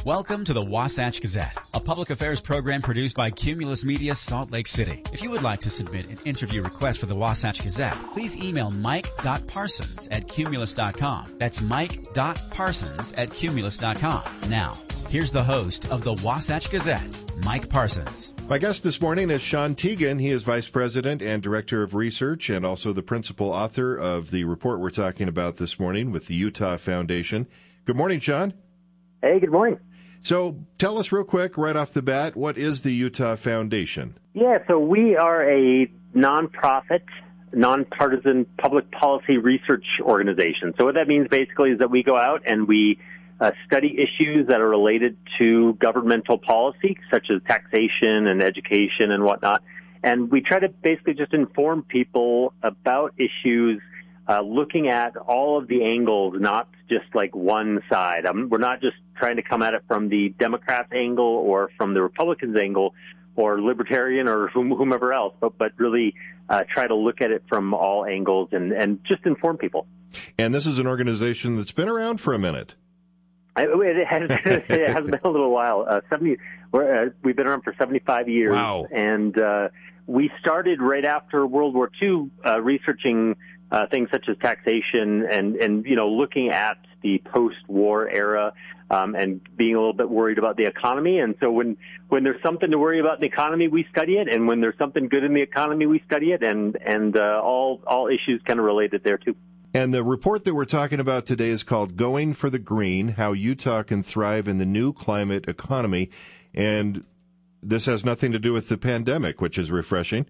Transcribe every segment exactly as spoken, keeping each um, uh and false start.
Welcome to the Wasatch Gazette, a public affairs program produced by Cumulus Media Salt Lake City. If you would like to submit an interview request for the Wasatch Gazette, please email mike.parsons at cumulus dot com. That's mike.parsons at cumulus dot com. Now, here's the host of the Wasatch Gazette, Mike Parsons. My guest this morning is Sean Teagan. He is Vice President and Director of Research and also the principal author of the report we're talking about this morning with the Utah Foundation. Good morning, Sean. Hey, good morning. So tell us real quick, right off the bat, what is the Utah Foundation? Yeah, so we are a nonprofit, nonpartisan public policy research organization. So what that means basically is that we go out and we uh, study issues that are related to governmental policy, such as taxation and education and whatnot. And we try to basically just inform people about issues Uh, looking at all of the angles, not just like one side. Um, we're not just trying to come at it from the Democrats' angle or from the Republicans' angle or Libertarian or whom, whomever else, but, but really uh, try to look at it from all angles and, and just inform people. And this is an organization that's been around for a minute. I, it, has, it has been a little while. Uh, seventy, we're, uh, we've been around for seventy-five years. Wow. And uh, we started right after World War Two uh, researching Uh, things such as taxation and, and, you know, looking at the post-war era um, and being a little bit worried about the economy. And so when, when there's something to worry about in the economy, we study it. And when there's something good in the economy, we study it. And, and uh, all, all issues kind of related there, too. And the report that we're talking about today is called Going for the Green, How Utah Can Thrive in the New Climate Economy. And this has nothing to do with the pandemic, which is refreshing.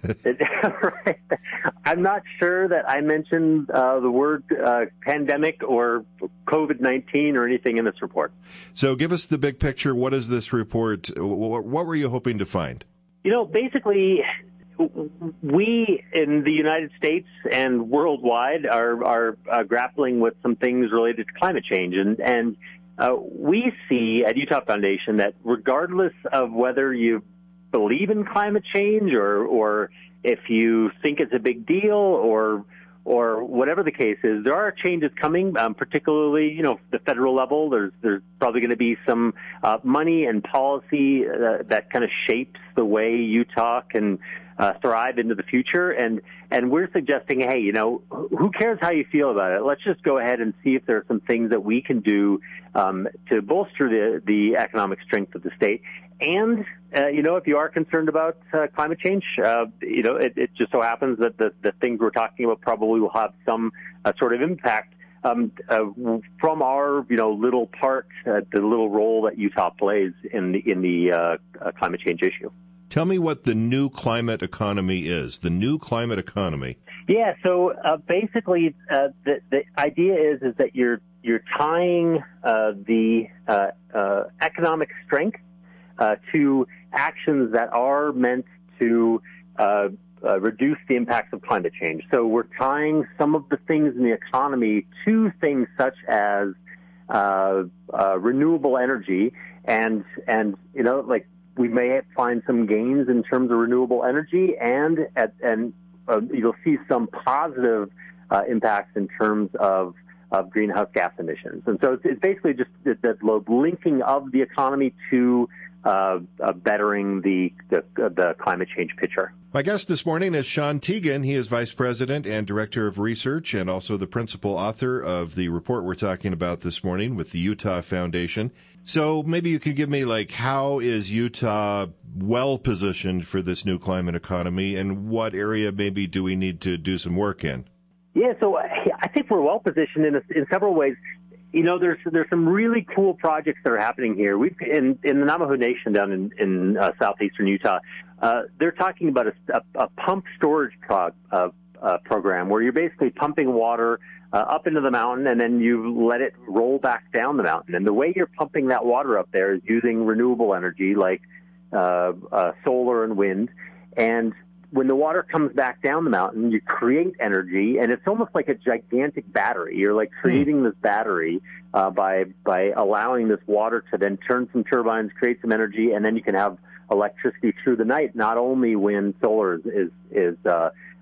Right. I'm not sure that I mentioned uh, the word uh, pandemic or COVID nineteen or anything in this report. So give us the big picture. What is this report? What were you hoping to find? You know, basically, we in the United States and worldwide are, are uh, grappling with some things related to climate change. And, and Uh, we see at Utah Foundation that regardless of whether you believe in climate change or, or if you think it's a big deal or or whatever the case is, there are changes coming, um, particularly, you know, the federal level. There's there's probably going to be some uh, money and policy uh, that kind of shapes the way Utah can uh, thrive into the future. And, and we're suggesting, hey, you know, who cares how you feel about it? Let's just go ahead and see if there are some things that we can do um, to bolster the, the economic strength of the state. And, uh, you know, if you are concerned about uh, climate change, uh, you know, it, it just so happens that the, the things we're talking about probably will have some uh, sort of impact um, uh, from our, you know, little part, uh, the little role that Utah plays in the, in the uh, uh, climate change issue. Tell me what the new climate economy is, the new climate economy. Yeah, so uh, basically uh, the, the idea is is that you're, you're tying uh, the uh, uh, economic strength Uh, to actions that are meant to uh, uh, reduce the impacts of climate change. So we're tying some of the things in the economy to things such as uh, uh, renewable energy, and and you know, like we may find some gains in terms of renewable energy, and at, and uh, you'll see some positive uh, impacts in terms of of greenhouse gas emissions. And so it's, it's basically just the, the linking of the economy to Uh, uh, bettering the, the the climate change picture. My guest this morning is Sean Teagan. He is Vice President and Director of Research and also the principal author of the report we're talking about this morning with the Utah Foundation. So maybe you can give me, like, how is Utah well positioned for this new climate economy, and what area maybe do we need to do some work in? Yeah, so I think we're well positioned in, a, in several ways. You know, there's there's some really cool projects that are happening here. We've in, in the Navajo Nation down in, in uh, southeastern Utah. Uh, they're talking about a, a, a pump storage prog, uh, uh, program where you're basically pumping water uh, up into the mountain and then you let it roll back down the mountain. And the way you're pumping that water up there is using renewable energy like uh, uh, solar and wind. And when the water comes back down the mountain, you create energy, and it's almost like a gigantic battery. You're like creating this battery uh, by by allowing this water to then turn some turbines, create some energy, and then you can have electricity through the night. Not only when solar is is, is uh,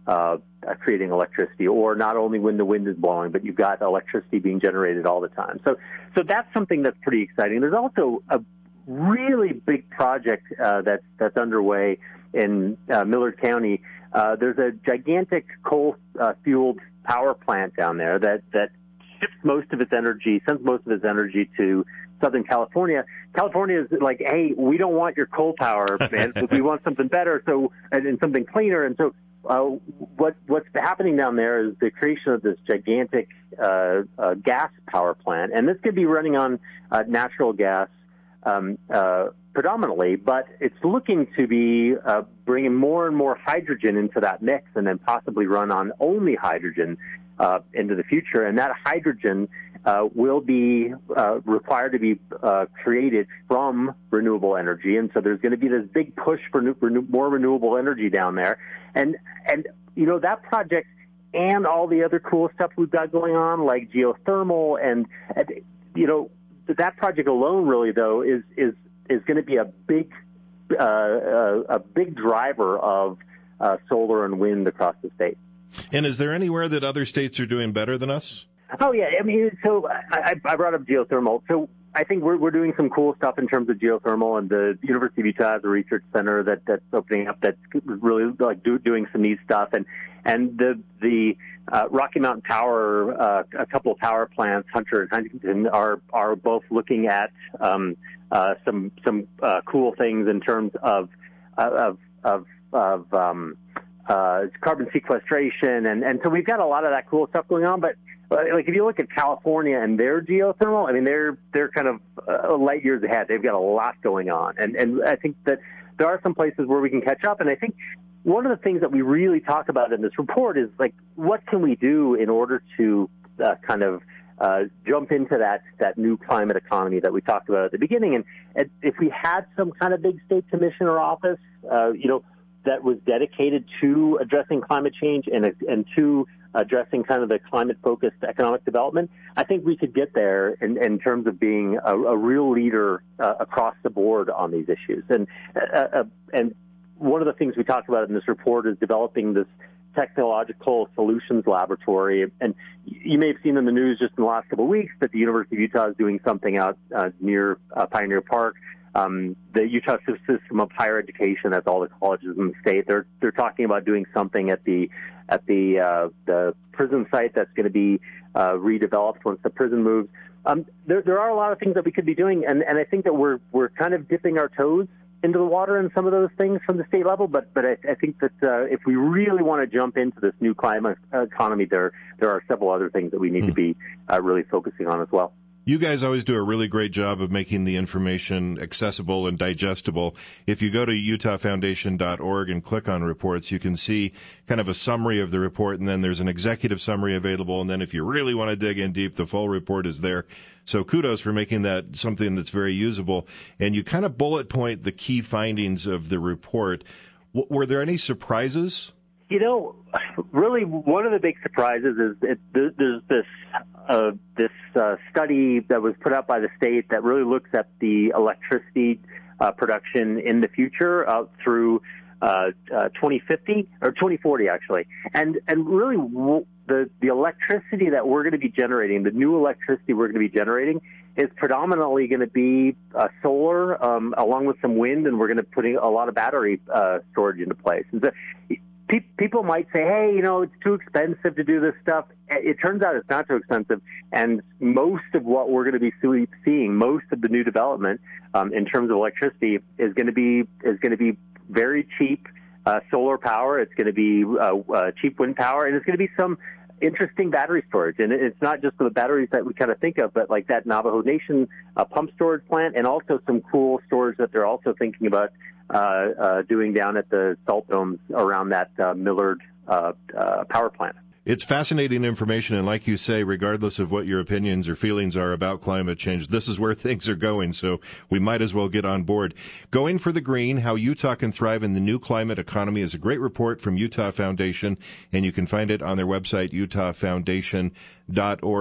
uh, creating electricity, or not only when the wind is blowing, but you've got electricity being generated all the time. So, so that's something that's pretty exciting. There's also a really big project uh, that's that's underway in uh, Millard County. Uh, there's a gigantic coal-fueled uh, power plant down there that that shifts most of its energy, sends most of its energy to Southern California. California is like, hey, we don't want your coal power, man. We want something better, so and, and something cleaner. And so, uh, what what's happening down there is the creation of this gigantic uh, uh, gas power plant, and this could be running on uh, natural gas um, uh, predominantly, but it's looking to be uh, bringing more and more hydrogen into that mix, and then possibly run on only hydrogen uh, into the future. And that hydrogen uh, will be uh, required to be uh, created from renewable energy. And so there's going to be this big push for new, renew, more renewable energy down there. And, and, you know, that project and all the other cool stuff we've got going on, like geothermal and, and you know, that project alone really, though, is, is, is going to be a big, uh, a, a big driver of uh, solar and wind across the state. And is there anywhere that other states are doing better than us? Oh, yeah. I mean, so I, I brought up geothermal. So I think we're we're doing some cool stuff in terms of geothermal, and the University of Utah has a research center that, that's opening up that's really like do, doing some neat stuff. And and the the uh, Rocky Mountain Power, uh, a couple of power plants, Hunter and Huntington, are are both looking at um, uh, some some uh, cool things in terms of of of of um, uh, carbon sequestration, and and so we've got a lot of that cool stuff going on, but. Like if you look at California and their geothermal, I mean they're they're kind of uh, light years ahead. They've got a lot going on, and and I think that there are some places where we can catch up. And I think one of the things that we really talk about in this report is like what can we do in order to uh, kind of uh, jump into that that new climate economy that we talked about at the beginning. And, and if we had some kind of big state commission or office, uh, you know, that was dedicated to addressing climate change and and to addressing kind of the climate-focused economic development, I think we could get there in, in terms of being a, a real leader uh, across the board on these issues. And uh, uh, and one of the things we talked about in this report is developing this technological solutions laboratory. And you may have seen in the news just in the last couple of weeks that the University of Utah is doing something out uh, near uh, Pioneer Park. Um, the Utah System of Higher Education, that's all the colleges in the state. They're they're talking about doing something at the at the uh, the prison site that's going to be uh, redeveloped once the prison moves. Um, there there are a lot of things that we could be doing, and, and I think that we're we're kind of dipping our toes into the water in some of those things from the state level. But but I, I think that uh, if we really want to jump into this new climate economy, there there are several other things that we need hmm. to be uh, really focusing on as well. You guys always do a really great job of making the information accessible and digestible. If you go to utah foundation dot org and click on reports, you can see kind of a summary of the report, and then there's an executive summary available. And then if you really want to dig in deep, the full report is there. So kudos for making that something that's very usable. And you kind of bullet point the key findings of the report. W- were there any surprises? You know, really, one of the big surprises is it, there's this uh, this uh, study that was put out by the state that really looks at the electricity uh, production in the future out through uh, uh, twenty fifty or twenty forty, actually, and and really w- the the electricity that we're going to be generating, the new electricity we're going to be generating, is predominantly going to be uh, solar, um, along with some wind, and we're going to put a lot of battery uh, storage into place. And so, people might say, hey, you know, it's too expensive to do this stuff. It turns out it's not too expensive. And most of what we're going to be seeing, most of the new development um, in terms of electricity is going to be is going to be very cheap uh, solar power. It's going to be uh, uh, cheap wind power, and it's going to be some interesting battery storage. And it's not just the batteries that we kind of think of, but like that Navajo Nation uh, pump storage plant, and also some cool storage that they're also thinking about Uh, uh, doing down at the salt domes around that uh, Millard uh, uh, power plant. It's fascinating information, and like you say, regardless of what your opinions or feelings are about climate change, this is where things are going, so we might as well get on board. Going for the Green, How Utah Can Thrive in the New Climate Economy is a great report from Utah Foundation, and you can find it on their website, utah foundation dot org.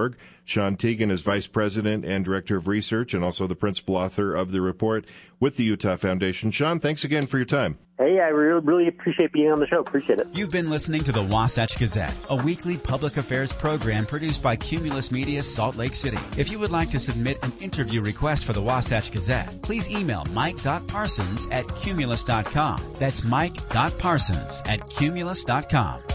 Sean Teagan is Vice President and Director of Research and also the principal author of the report with the Utah Foundation. Sean, thanks again for your time. Hey, I really, really appreciate being on the show. Appreciate it. You've been listening to the Wasatch Gazette, a weekly public affairs program produced by Cumulus Media Salt Lake City. If you would like to submit an interview request for the Wasatch Gazette, please email mike dot parsons at cumulus dot com. That's mike dot parsons at cumulus dot com.